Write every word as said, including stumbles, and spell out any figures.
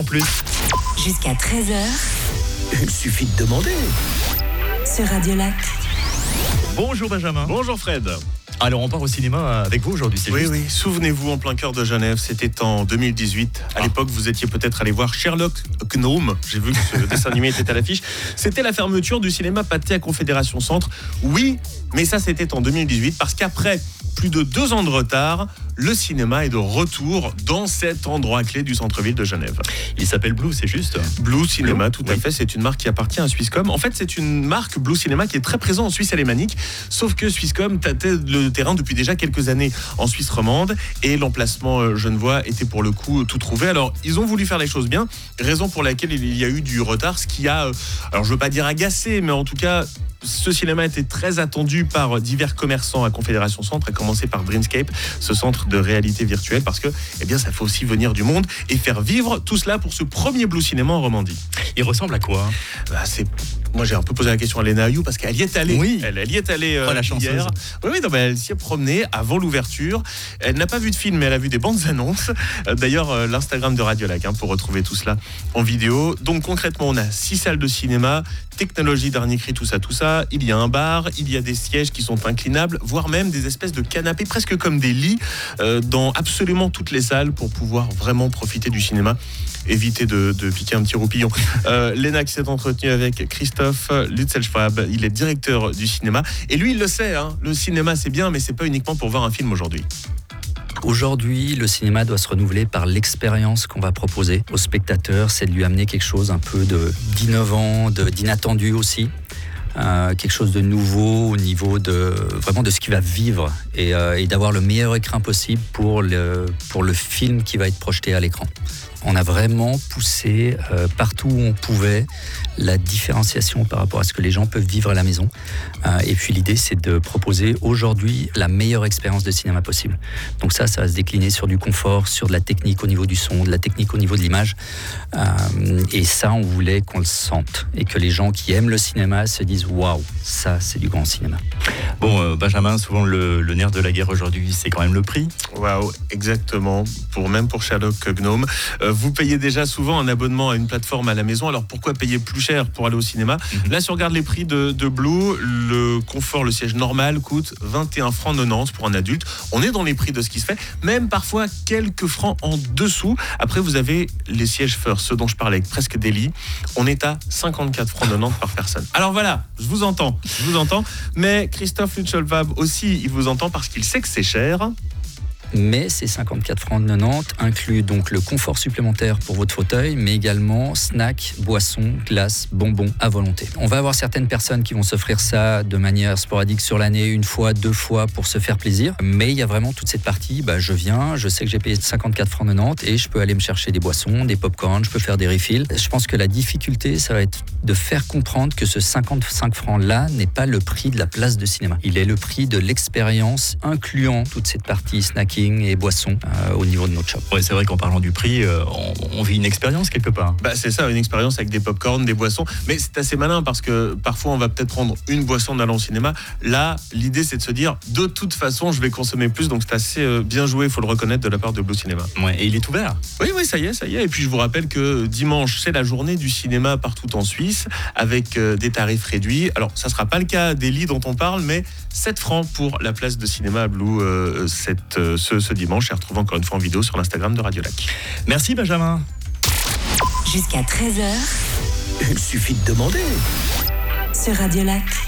En plus. Jusqu'à treize heures. Il suffit de demander. Sur Radio Lac. Bonjour Benjamin. Bonjour Fred. Alors on part au cinéma avec vous aujourd'hui, c'est Oui, juste. oui, souvenez-vous, en plein cœur de Genève, c'était en deux mille dix-huit. À Ah. l'époque, vous étiez peut-être allé voir Sherlock Gnome. J'ai vu que ce dessin animé était à l'affiche. C'était la fermeture du cinéma Pathé à Confédération Centre. Oui, mais ça c'était en deux mille dix-huit parce qu'après plus de deux ans de retard, le cinéma est de retour dans cet endroit clé du centre-ville de Genève. Il s'appelle Blue, c'est juste. Blue Cinéma, Blue, tout à oui. fait. C'est une marque qui appartient à Swisscom. En fait, c'est une marque Blue Cinéma qui est très présente en Suisse alémanique. Sauf que Swisscom tâtait le terrain depuis déjà quelques années en Suisse romande. Et l'emplacement euh, genevois était pour le coup tout trouvé. Alors, ils ont voulu faire les choses bien. Raison pour laquelle il y a eu du retard. Ce qui a, euh, alors je veux pas dire agacé, mais en tout cas, ce cinéma était très attendu par divers commerçants à Confédération Centre, à commencer par Dreamscape, ce centre de réalité virtuelle, parce que eh bien, ça fait aussi venir du monde et faire vivre tout cela pour ce premier Blue Cinéma en Romandie. Il ressemble à quoi? Bah, c'est... Moi, j'ai un peu posé la question à Léna Ayou parce qu'elle y est allée. Oui. Elle, elle y est allée euh, Oh, la chanceuse. hier. Oui, oui, non, mais elle s'y est promenée avant l'ouverture. Elle n'a pas vu de film, mais elle a vu des bandes annonces. Euh, D'ailleurs, euh, l'Instagram de Radio Lac hein, pour retrouver tout cela en vidéo. Donc concrètement, on a six salles de cinéma, technologie dernier cri, tout ça, tout ça. Il y a un bar, il y a des sièges qui sont inclinables, voire même des espèces de canapés, presque comme des lits, euh, dans absolument toutes les salles pour pouvoir vraiment profiter du cinéma. Éviter de, de piquer un petit roupillon. Euh, Léna qui s'est entretenue avec Christophe Lutzelschwab, il est directeur du cinéma. Et lui, il le sait, hein, le cinéma c'est bien, mais c'est pas uniquement pour voir un film aujourd'hui. Aujourd'hui, le cinéma doit se renouveler par l'expérience qu'on va proposer aux spectateurs. C'est de lui amener quelque chose un peu de, d'innovant, de, d'inattendu aussi. Euh, quelque chose de nouveau au niveau de vraiment de ce qu'il va vivre et, euh, et d'avoir le meilleur écran possible pour le, pour le film qui va être projeté à l'écran. On a vraiment poussé euh, partout où on pouvait la différenciation par rapport à ce que les gens peuvent vivre à la maison. Euh, et puis l'idée, c'est de proposer aujourd'hui la meilleure expérience de cinéma possible. Donc ça, ça va se décliner sur du confort, sur de la technique au niveau du son, de la technique au niveau de l'image. Euh, et ça, on voulait qu'on le sente et que les gens qui aiment le cinéma se disent « Waouh, ça, c'est du grand cinéma ». Bon, euh, Benjamin, souvent le, le nerf de la guerre aujourd'hui, c'est quand même le prix. Waouh, exactement. Pour, même pour Sherlock Gnome. Euh, vous payez déjà souvent un abonnement à une plateforme à la maison, alors pourquoi payer plus cher pour aller au cinéma? Mm-hmm. Là, si on regarde les prix de, de Blue, le confort, le siège normal coûte vingt et un francs quatre-vingt-dix pour un adulte. On est dans les prix de ce qui se fait, même parfois quelques francs en dessous. Après, vous avez les sièges first, ceux dont je parlais, avec presque des lits. On est à cinquante-quatre francs quatre-vingt-dix par personne. Alors voilà, je vous entends, je vous entends, mais Christophe Lutzelschwab aussi, il vous entend parce qu'il sait que c'est cher. Mais ces cinquante-quatre francs quatre-vingt-dix incluent donc le confort supplémentaire pour votre fauteuil, mais également snacks, boissons, glaces, bonbons à volonté. On va avoir certaines personnes qui vont s'offrir ça de manière sporadique sur l'année, une fois, deux fois pour se faire plaisir. Mais il y a vraiment toute cette partie, bah, je viens, je sais que j'ai payé cinquante-quatre francs quatre-vingt-dix et je peux aller me chercher des boissons, des pop-corn, je peux faire des refills. Je pense que la difficulté, ça va être de faire comprendre que ce cinquante-cinq francs-là n'est pas le prix de la place de cinéma. Il est le prix de l'expérience, incluant toute cette partie snacking et boissons euh, au niveau de notre shop. Ouais, c'est vrai qu'en parlant du prix, euh, on, on vit une expérience quelque part. Bah, c'est ça, une expérience avec des pop-corn, des boissons. Mais c'est assez malin parce que parfois on va peut-être prendre une boisson en allant au cinéma. Là, l'idée c'est de se dire de toute façon je vais consommer plus. Donc c'est assez euh, bien joué, il faut le reconnaître de la part de Blue Cinéma. Ouais, et il est ouvert. Oui, oui, ça y est, ça y est. Et puis je vous rappelle que dimanche c'est la journée du cinéma partout en Suisse avec euh, des tarifs réduits. Alors ça sera pas le cas des lits dont on parle, mais sept francs pour la place de cinéma à Blue euh, cette, euh, ce, ce dimanche. Et retrouve encore une fois en vidéo sur l'Instagram de Radio Lac. Merci Benjamin. Jusqu'à treize heures. Il suffit de demander. Sur Radio Lac.